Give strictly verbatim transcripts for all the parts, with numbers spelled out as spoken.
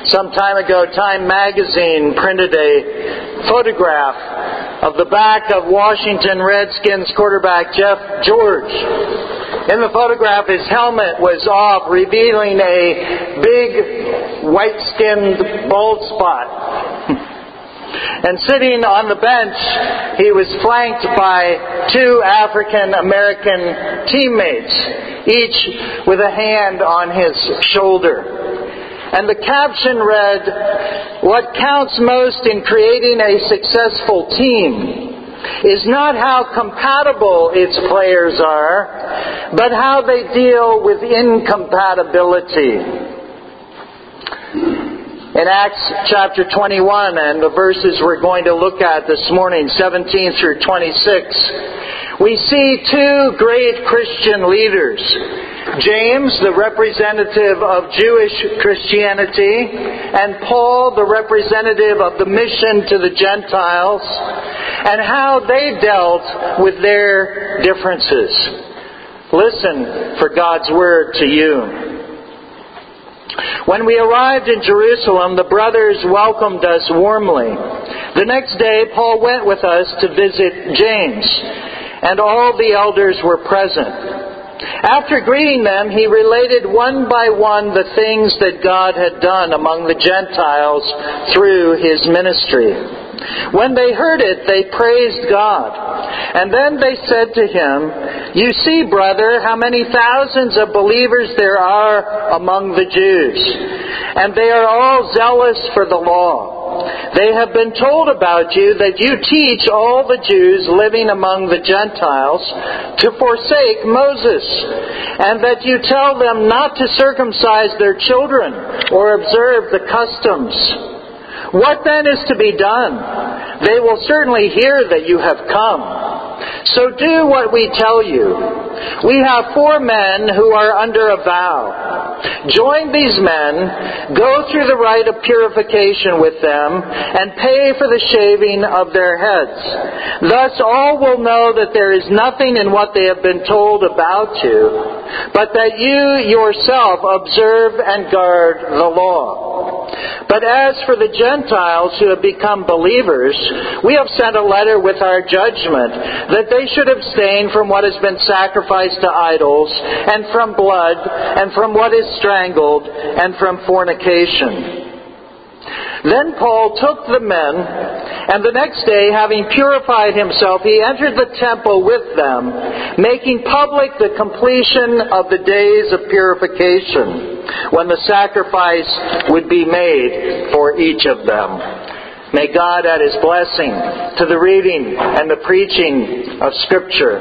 Some time ago, Time magazine printed a photograph of the back of Washington Redskins quarterback Jeff George. In the photograph, his helmet was off, revealing a big white-skinned bald spot. And sitting on the bench, he was flanked by two African-American teammates, each with a hand on his shoulder. And the caption read, "What counts most in creating a successful team is not how compatible its players are, but how they deal with incompatibility." In Acts chapter twenty-one, and the verses we're going to look at this morning, seventeen through twenty-six, we see two great Christian leaders. James, the representative of Jewish Christianity, and Paul, the representative of the mission to the Gentiles, and how they dealt with their differences. Listen for God's word to you. When we arrived in Jerusalem, the brothers welcomed us warmly. The next day, Paul went with us to visit James, and all the elders were present. After greeting them, he related one by one the things that God had done among the Gentiles through his ministry. When they heard it, they praised God. And then they said to him, "You see, brother, how many thousands of believers there are among the Jews, and they are all zealous for the law. They have been told about you that you teach all the Jews living among the Gentiles to forsake Moses, and that you tell them not to circumcise their children or observe the customs. What then is to be done? They will certainly hear that you have come. So do what we tell you. We have four men who are under a vow. Join these men, go through the rite of purification with them, and pay for the shaving of their heads. Thus all will know that there is nothing in what they have been told about you, but that you yourself observe and guard the law. But as for the Gentiles who have become believers, we have sent a letter with our judgment that they should abstain from what has been sacrificed to idols, and from blood, and from what is strangled, and from fornication." Then Paul took the men, and the next day, having purified himself, he entered the temple with them, making public the completion of the days of purification, when the sacrifice would be made for each of them. May God add His blessing to the reading and the preaching of Scripture.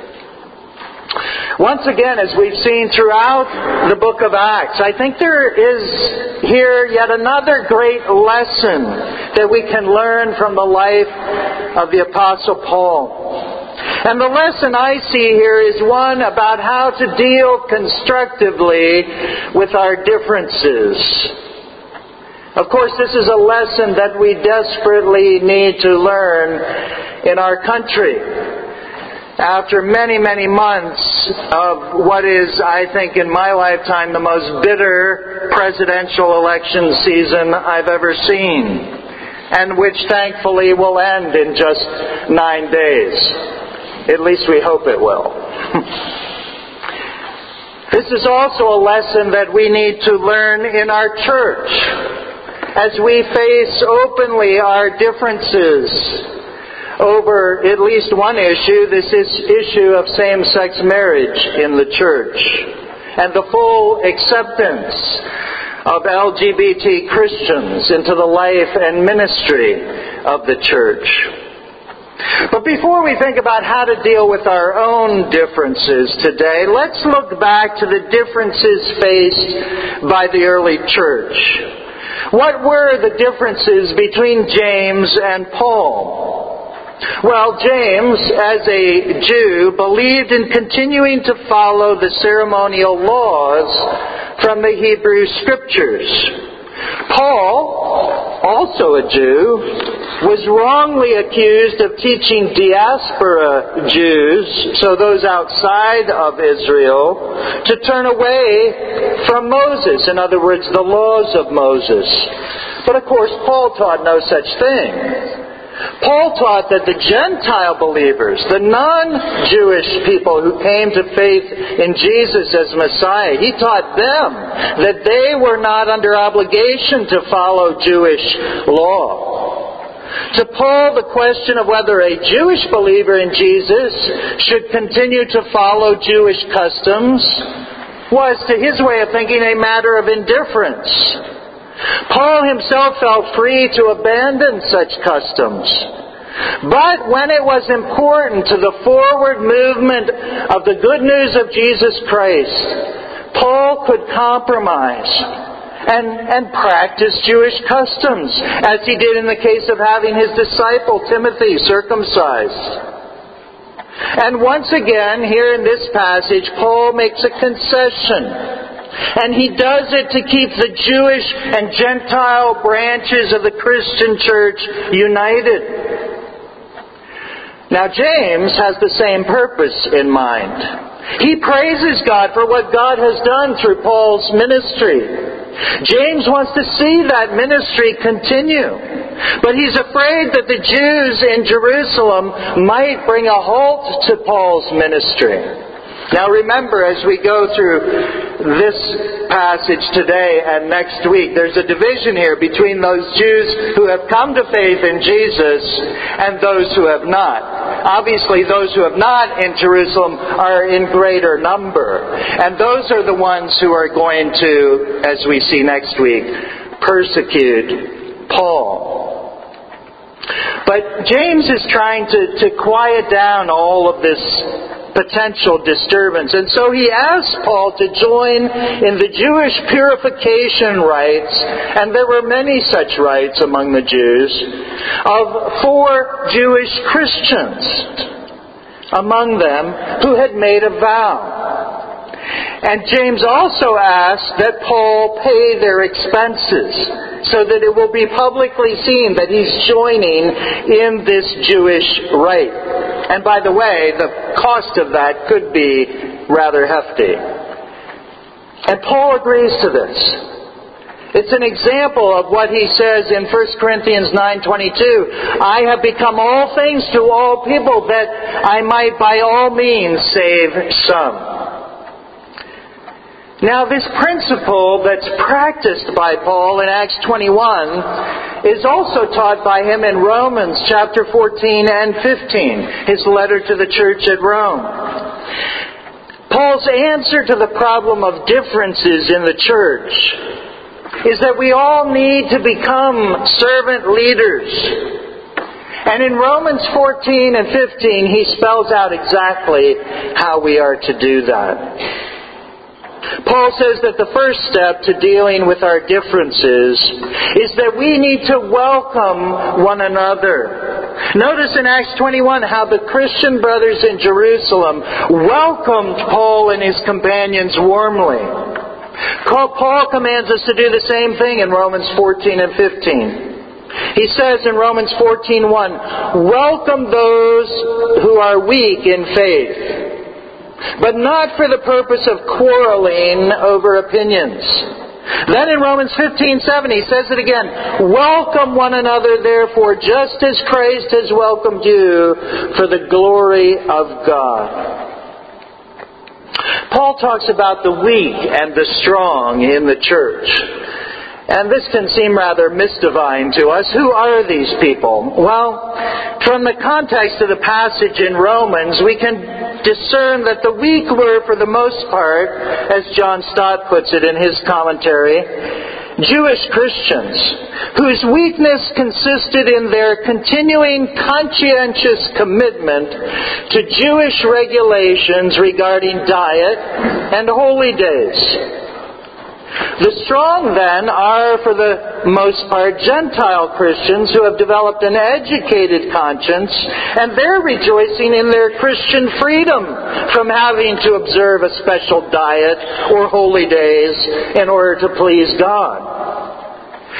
Once again, as we've seen throughout the book of Acts, I think there is here yet another great lesson that we can learn from the life of the Apostle Paul. And the lesson I see here is one about how to deal constructively with our differences. Of course, this is a lesson that we desperately need to learn in our country. After many, many months of what is, I think, in my lifetime, the most bitter presidential election season I've ever seen, and which thankfully will end in just nine days. At least we hope it will. This is also a lesson that we need to learn in our church as we face openly our differences over at least one issue, this is issue of same-sex marriage in the church, and the full acceptance of L G B T Christians into the life and ministry of the church. But before we think about how to deal with our own differences today, let's look back to the differences faced by the early church. What were the differences between James and Paul? Well, James, as a Jew, believed in continuing to follow the ceremonial laws from the Hebrew Scriptures. Paul, also a Jew, was wrongly accused of teaching diaspora Jews, so those outside of Israel, to turn away from Moses, in other words, the laws of Moses. But of course, Paul taught no such thing. Paul taught that the Gentile believers, the non-Jewish people who came to faith in Jesus as Messiah, he taught them that they were not under obligation to follow Jewish law. To Paul, the question of whether a Jewish believer in Jesus should continue to follow Jewish customs was, to his way of thinking, a matter of indifference. Paul himself felt free to abandon such customs. But when it was important to the forward movement of the good news of Jesus Christ, Paul could compromise and, and practice Jewish customs, as he did in the case of having his disciple Timothy circumcised. And once again, here in this passage, Paul makes a concession. And he does it to keep the Jewish and Gentile branches of the Christian church united. Now, James has the same purpose in mind. He praises God for what God has done through Paul's ministry. James wants to see that ministry continue. But he's afraid that the Jews in Jerusalem might bring a halt to Paul's ministry. Now remember, as we go through this passage today and next week, there's a division here between those Jews who have come to faith in Jesus and those who have not. Obviously, those who have not in Jerusalem are in greater number. And those are the ones who are going to, as we see next week, persecute Paul. But James is trying to, to quiet down all of this potential disturbance. And so he asks Paul to join in the Jewish purification rites, and there were many such rites among the Jews, of four Jewish Christians among them who had made a vow. And James also asks that Paul pay their expenses, so that it will be publicly seen that he's joining in this Jewish rite. And by the way, the cost of that could be rather hefty. And Paul agrees to this. It's an example of what he says in First Corinthians nine twenty-two. I have become all things to all people that I might by all means save some. Now, this principle that's practiced by Paul in Acts twenty-one is also taught by him in Romans chapter fourteen and fifteen, his letter to the church at Rome. Paul's answer to the problem of differences in the church is that we all need to become servant leaders. And in Romans fourteen and fifteen, he spells out exactly how we are to do that. Paul says that the first step to dealing with our differences is that we need to welcome one another. Notice in Acts twenty-one how the Christian brothers in Jerusalem welcomed Paul and his companions warmly. Paul commands us to do the same thing in Romans fourteen and fifteen. He says in Romans fourteen one, welcome those who are weak in faith, but not for the purpose of quarreling over opinions. Then in Romans fifteen seven, he says it again, welcome one another, therefore, just as Christ has welcomed you for the glory of God. Paul talks about the weak and the strong in the church. And this can seem rather mystifying to us. Who are these people? Well, from the context of the passage in Romans, we can discern that the weak were, for the most part, as John Stott puts it in his commentary, Jewish Christians, whose weakness consisted in their continuing conscientious commitment to Jewish regulations regarding diet and holy days. The strong, then, are, for the most part, Gentile Christians who have developed an educated conscience, and they're rejoicing in their Christian freedom from having to observe a special diet or holy days in order to please God.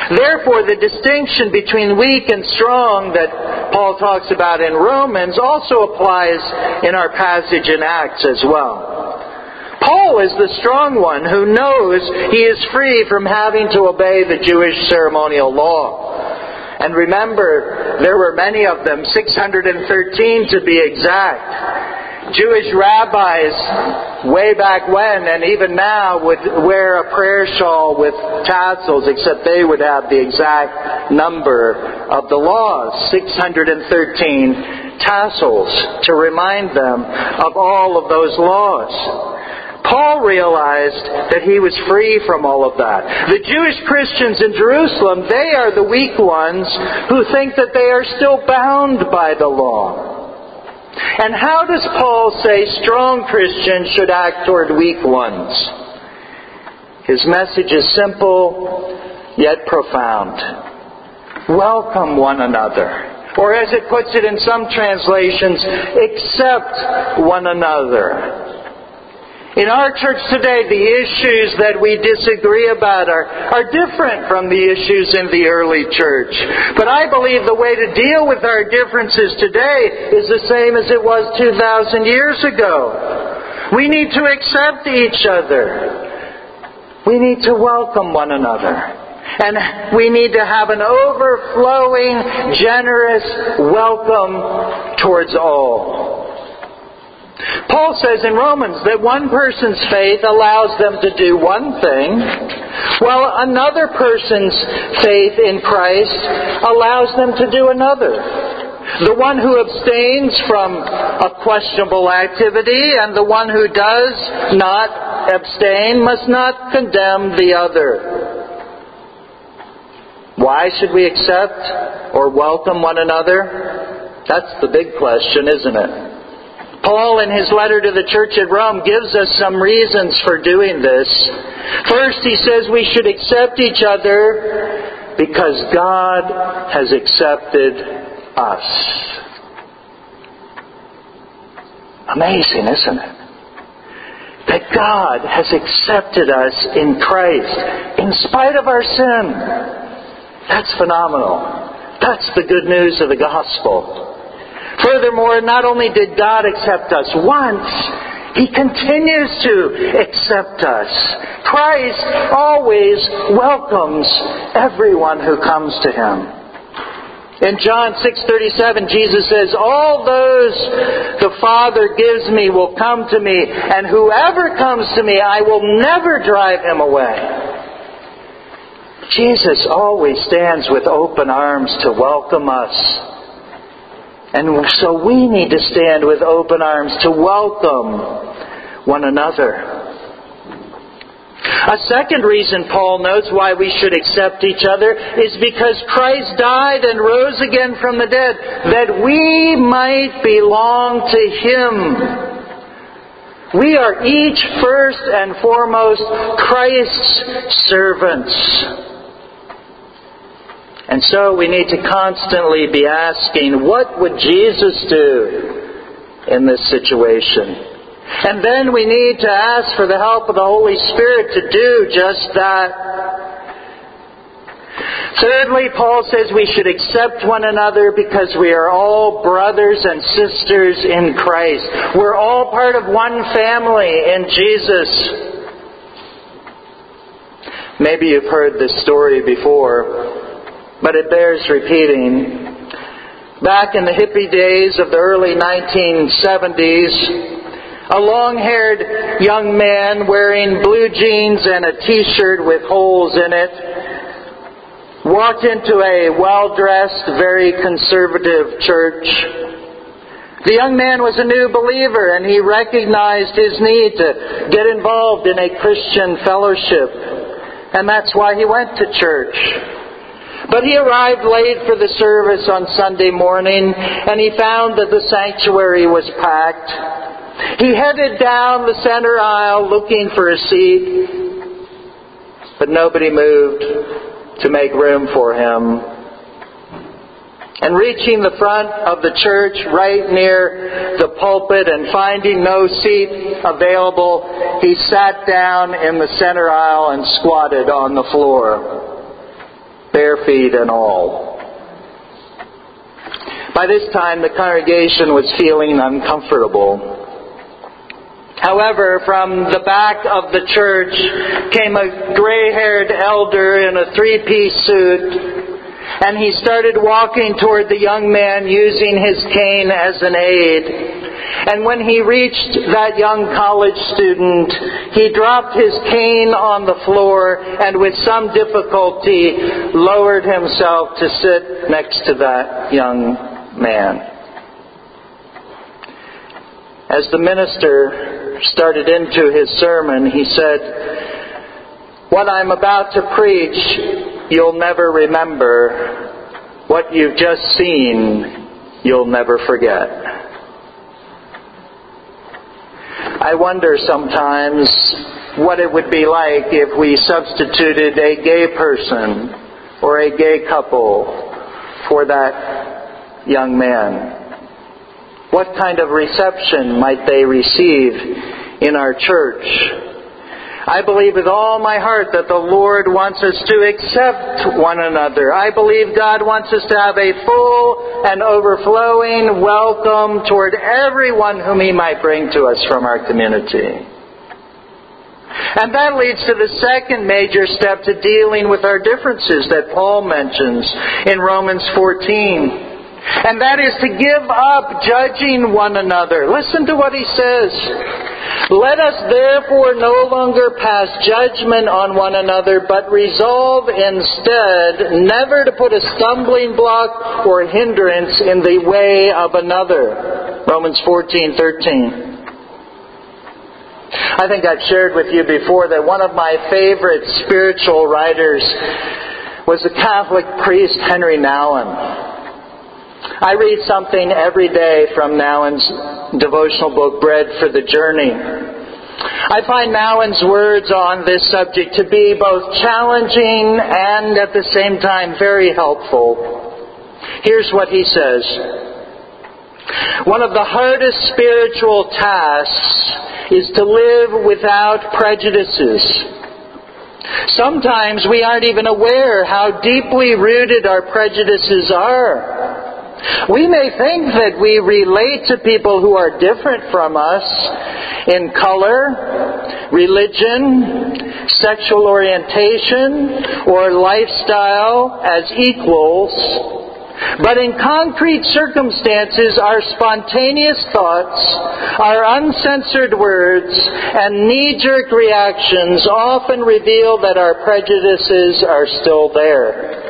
Therefore, the distinction between weak and strong that Paul talks about in Romans also applies in our passage in Acts as well. Paul is the strong one who knows he is free from having to obey the Jewish ceremonial law. And remember, there were many of them, six hundred thirteen to be exact. Jewish rabbis way back when and even now would wear a prayer shawl with tassels, except they would have the exact number of the laws, six hundred thirteen tassels, to remind them of all of those laws. Paul realized that he was free from all of that. The Jewish Christians in Jerusalem, they are the weak ones who think that they are still bound by the law. And how does Paul say strong Christians should act toward weak ones? His message is simple, yet profound. Welcome one another. Or as it puts it in some translations, accept one another. In our church today, the issues that we disagree about are, are different from the issues in the early church. But I believe the way to deal with our differences today is the same as it was two thousand years ago. We need to accept each other. We need to welcome one another. And we need to have an overflowing, generous welcome towards all. Paul says in Romans that one person's faith allows them to do one thing, while another person's faith in Christ allows them to do another. The one who abstains from a questionable activity and the one who does not abstain must not condemn the other. Why should we accept or welcome one another? That's the big question, isn't it? Paul, in his letter to the church at Rome, gives us some reasons for doing this. First, he says we should accept each other because God has accepted us. Amazing, isn't it? That God has accepted us in Christ in spite of our sin. That's phenomenal. That's the good news of the gospel. Furthermore, not only did God accept us once, He continues to accept us. Christ always welcomes everyone who comes to Him. In John six thirty-seven, Jesus says, "All those the Father gives me will come to me, and whoever comes to me, I will never drive him away." Jesus always stands with open arms to welcome us. And so we need to stand with open arms to welcome one another. A second reason Paul notes why we should accept each other is because Christ died and rose again from the dead, that we might belong to Him. We are each first and foremost Christ's servants. And so we need to constantly be asking, what would Jesus do in this situation? And then we need to ask for the help of the Holy Spirit to do just that. Thirdly, Paul says we should accept one another because we are all brothers and sisters in Christ. We're all part of one family in Jesus. Maybe you've heard this story before, but it bears repeating. Back in the hippie days of the early nineteen seventies, a long-haired young man wearing blue jeans and a t-shirt with holes in it walked into a well-dressed, very conservative church. The young man was a new believer, and he recognized his need to get involved in a Christian fellowship. And that's why he went to church. But he arrived late for the service on Sunday morning, and he found that the sanctuary was packed. He headed down the center aisle looking for a seat, but nobody moved to make room for him. And reaching the front of the church right near the pulpit and finding no seat available, he sat down in the center aisle and squatted on the floor. bare feet and all. By this time, the congregation was feeling uncomfortable. However, from the back of the church came a gray-haired elder in a three-piece suit, and he started walking toward the young man using his cane as an aid. And when he reached that young college student, he dropped his cane on the floor and with some difficulty lowered himself to sit next to that young man. As the minister started into his sermon, he said, "What I'm about to preach, you'll never remember. What you've just seen, you'll never forget." I wonder sometimes what it would be like if we substituted a gay person or a gay couple for that young man. What kind of reception might they receive in our church? I believe with all my heart that the Lord wants us to accept one another. I believe God wants us to have a full and overflowing welcome toward everyone whom He might bring to us from our community. And that leads to the second major step to dealing with our differences that Paul mentions in Romans fourteen. And that is to give up judging one another. Listen to what he says. "Let us therefore no longer pass judgment on one another, but resolve instead never to put a stumbling block or hindrance in the way of another." Romans fourteen thirteen. I think I've shared with you before that one of my favorite spiritual writers was the Catholic priest Henry Nouwen. I read something every day from Nouwen's devotional book, Bread for the Journey. I find Nouwen's words on this subject to be both challenging and at the same time very helpful. Here's what he says. "One of the hardest spiritual tasks is to live without prejudices. Sometimes we aren't even aware how deeply rooted our prejudices are. We may think that we relate to people who are different from us in color, religion, sexual orientation, or lifestyle as equals. But in concrete circumstances, our spontaneous thoughts, our uncensored words, and knee-jerk reactions often reveal that our prejudices are still there.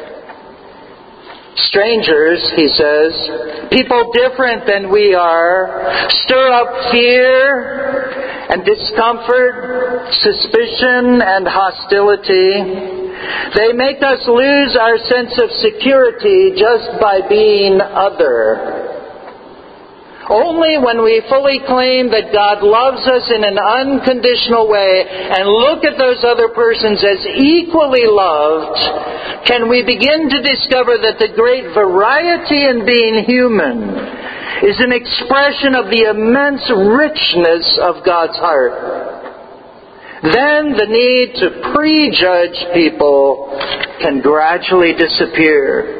Strangers," he says, "people different than we are, stir up fear and discomfort, suspicion and hostility. They make us lose our sense of security just by being other. Only when we fully claim that God loves us in an unconditional way and look at those other persons as equally loved, can we begin to discover that the great variety in being human is an expression of the immense richness of God's heart. Then the need to prejudge people can gradually disappear."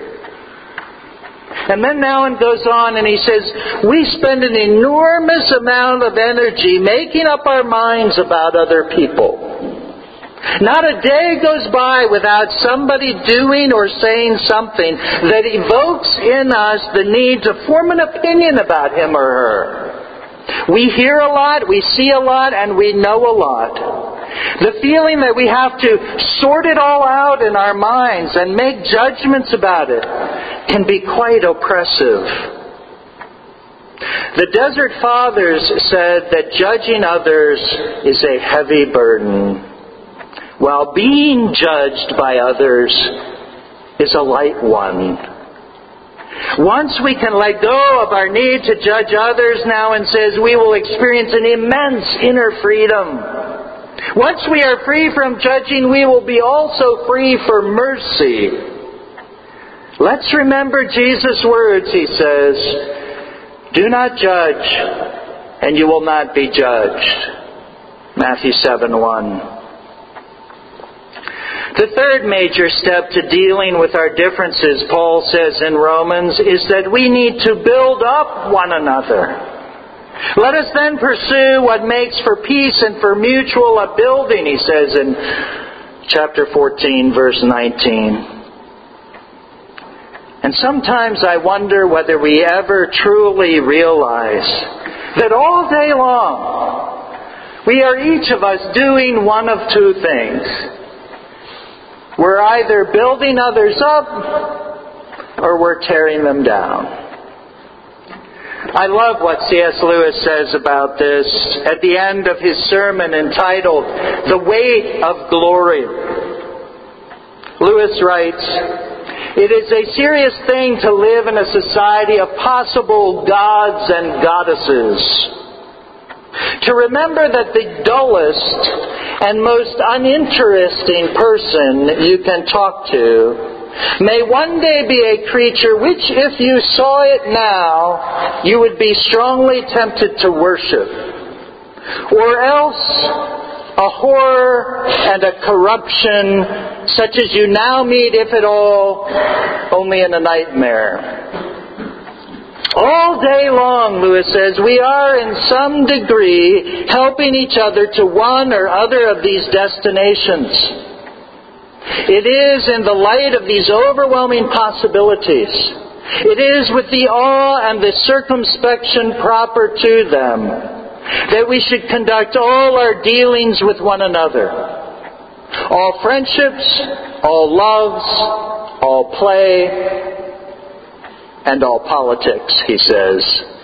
And then Nouwen goes on and he says, "We spend an enormous amount of energy making up our minds about other people. Not a day goes by without somebody doing or saying something that evokes in us the need to form an opinion about him or her. We hear a lot, we see a lot, and we know a lot. The feeling that we have to sort it all out in our minds and make judgments about it can be quite oppressive." The Desert Fathers said that judging others is a heavy burden, while being judged by others is a light one. Once we can let go of our need to judge others, Nouwen says, we will experience an immense inner freedom. Once we are free from judging, we will be also free for mercy. Let's remember Jesus' words, he says, "Do not judge, and you will not be judged." Matthew seven one. The third major step to dealing with our differences, Paul says in Romans, is that we need to build up one another. Let us then pursue what makes for peace and for mutual upbuilding, he says in chapter fourteen, verse nineteen. And sometimes I wonder whether we ever truly realize that all day long we are each of us doing one of two things. We're either building others up or we're tearing them down. I love what C S Lewis says about this at the end of his sermon entitled, "The Weight of Glory." Lewis writes, "It is a serious thing to live in a society of possible gods and goddesses. To remember that the dullest and most uninteresting person you can talk to may one day be a creature which, if you saw it now, you would be strongly tempted to worship. Or else a horror and a corruption such as you now meet, if at all, only in a nightmare." All day long, Lewis says, we are in some degree helping each other to one or other of these destinations. It is in the light of these overwhelming possibilities, it is with the awe and the circumspection proper to them, that we should conduct all our dealings with one another. All friendships, all loves, all play, and all politics, he says.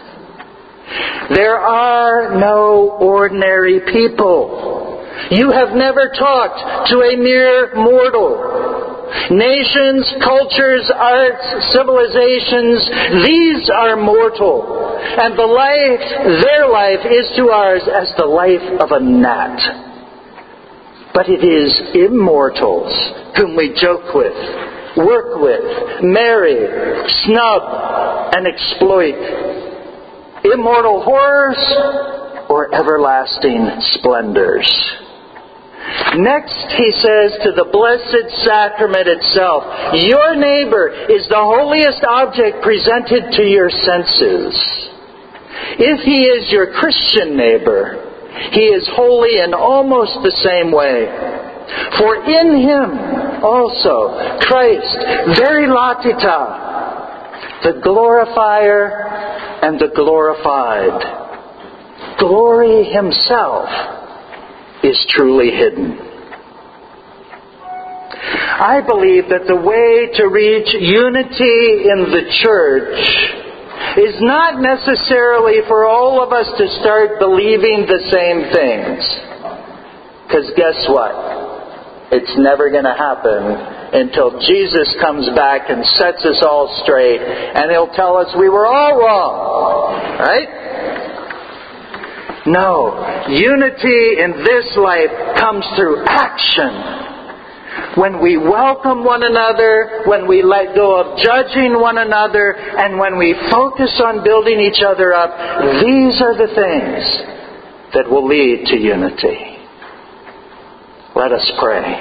There are no ordinary people. You have never talked to a mere mortal. Nations, cultures, arts, civilizations, these are mortal. And the life, their life, is to ours as the life of a gnat. But it is immortals whom we joke with, work with, marry, snub, and exploit. Immortal horrors or everlasting splendors. Next, he says, to the Blessed Sacrament itself. Your neighbor is the holiest object presented to your senses. If he is your Christian neighbor, he is holy in almost the same way. For in him also Christ, very latita, the glorifier and the glorified, glory himself, is truly hidden. I believe that the way to reach unity in the church is not necessarily for all of us to start believing the same things. Because guess what? It's never going to happen until Jesus comes back and sets us all straight, and he'll tell us we were all wrong. Right? No. Unity in this life comes through action. When we welcome one another, when we let go of judging one another, and when we focus on building each other up, these are the things that will lead to unity. Let us pray.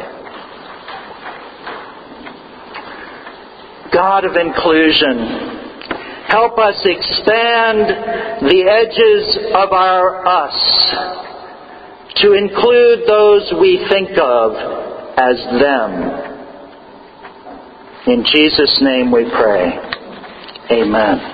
God of inclusion, help us expand the edges of our us to include those we think of as them. In Jesus' name we pray. Amen.